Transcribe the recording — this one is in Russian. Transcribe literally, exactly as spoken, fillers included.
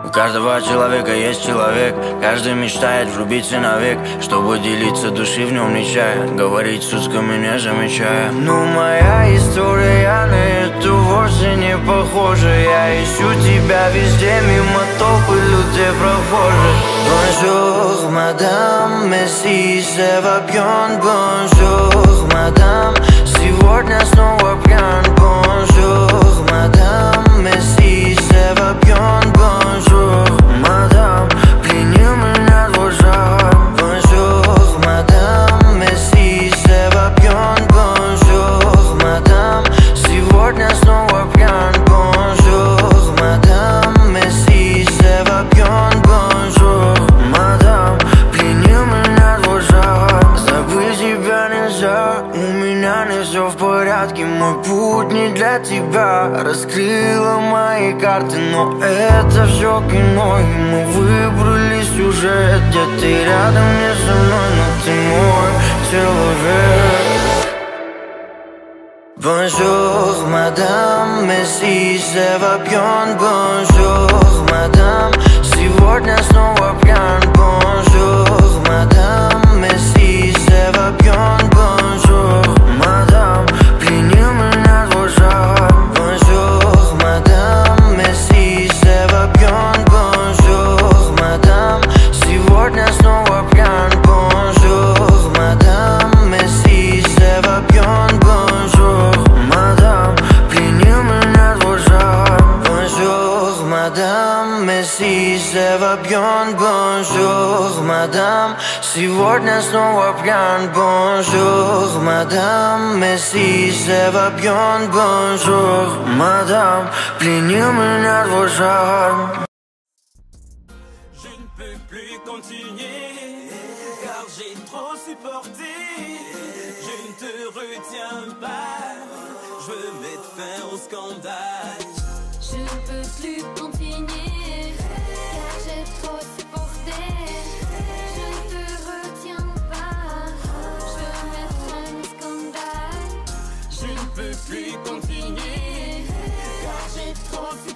У каждого человека есть человек, каждый мечтает влюбиться навек, чтобы делиться души в нем не чая, говорить сутками не замечая. Ну моя история на эту вовсе не похожа. Я ищу тебя везде, мимо толпы людей прохожих. Bonjour, madame, merci, c'est va bien. Bonjour, madame, сегодня снова пьян. Bonjour, madame, merci, c'est va bien. Bonjour, madame, пленил меня твой жар. Bonjour, madame, merci, c'est va bien. Bonjour, madame, сегодня снова пьян. Bonjour, madame, merci, c'est va bien. Bonjour, madame, пленил меня твой жар. Забыть тебя нельзя, у меня не все в порядке. Мой путь не для тебя, раскрыла мои карты, но это все кино, и мы выбрали сюжет, где ты рядом не со мной, но ты мой человек. Bonjour, madame, merci, c'est va bien. Bonjour, madame, сегодня снова пьян. Bonjour, madame, merci, c'est va bien. Bonjour, madame, пленил меня твой жар. Bonjour, madame, merci, c'est va bien. Bonjour, madame, сегодня снова пьян. Bonjour, madame, merci, c'est va bien. Bonjour, madame, пленил меня твой жар. Bonjour, madame, merci, c'est va bien. Bonjour, madame, сегодня снова пьян. Bonjour, madame, merci, c'est va bien. Bonjour, madame, пленил меня твой жар. Je ne peux plus continuer, car j'ai trop supporté. Je ne te retiens pas, je veux mettre fin au scandale. Je ne peux plus continuer, car j'ai trop supporté. Je ne te retiens pas, je veux mettre fin au scandale. Je ne peux plus continuer, car j'ai trop supporté.